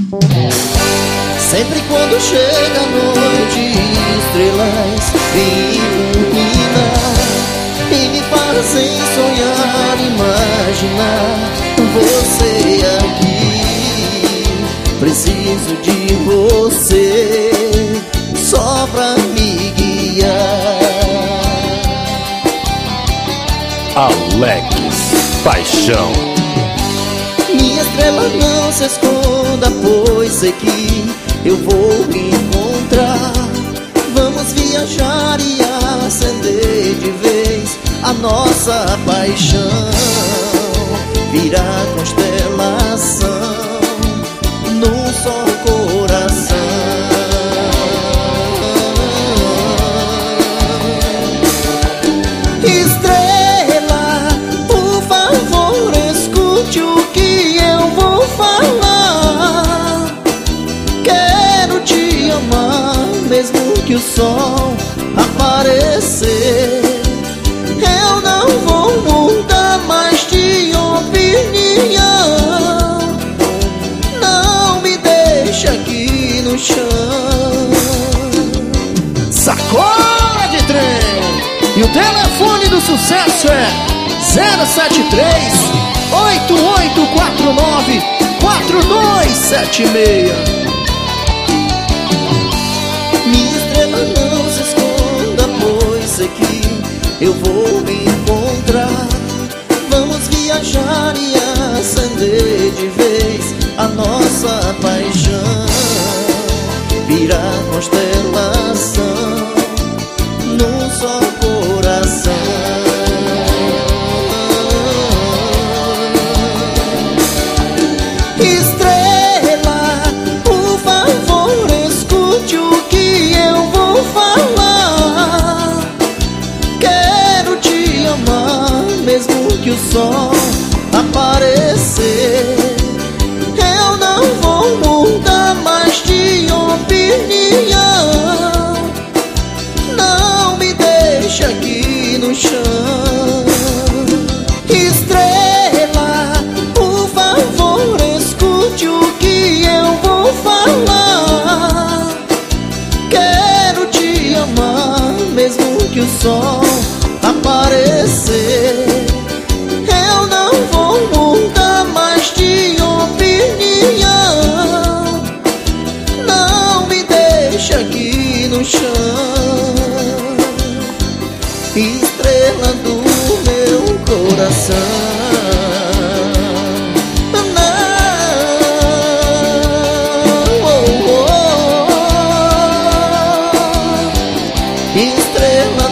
Sempre quando chega a noite, estrelas iluminam e me fazem sonhar, imaginar você aqui. Preciso de você só pra me guiar. Alex Paixão. Minha estrela, não se esconda, pois sei que eu vou encontrar. Vamos viajar e acender de vez a nossa paixão. Virar constelação num só coração. Estrela, por favor, escute o que eu vou falar. Quero te amar, mesmo que o sol aparecer. Eu não vou mudar mais de opinião. Não me deixe aqui no chão. Sacode, trem! E o telefone do sucesso é 073-8849-4276. Minha estrela, não se esconda, pois sei que eu vou me encontrar. Vamos viajar e acender de vez a nossa paixão. Virar constelação num só coração. Estrela, por favor, escute o que eu vou falar. Quero te amar, mesmo que o sol aparecer. Eu não vou mudar mais de opinião. Não me deixe aqui no chão. Estrela, por favor, escute o que eu vou falar. Quero te amar, mesmo que o sol aparecer. Eu não vou mudar mais de opinião. Não me deixe aqui no chão. Estrela do meu coração. Estrela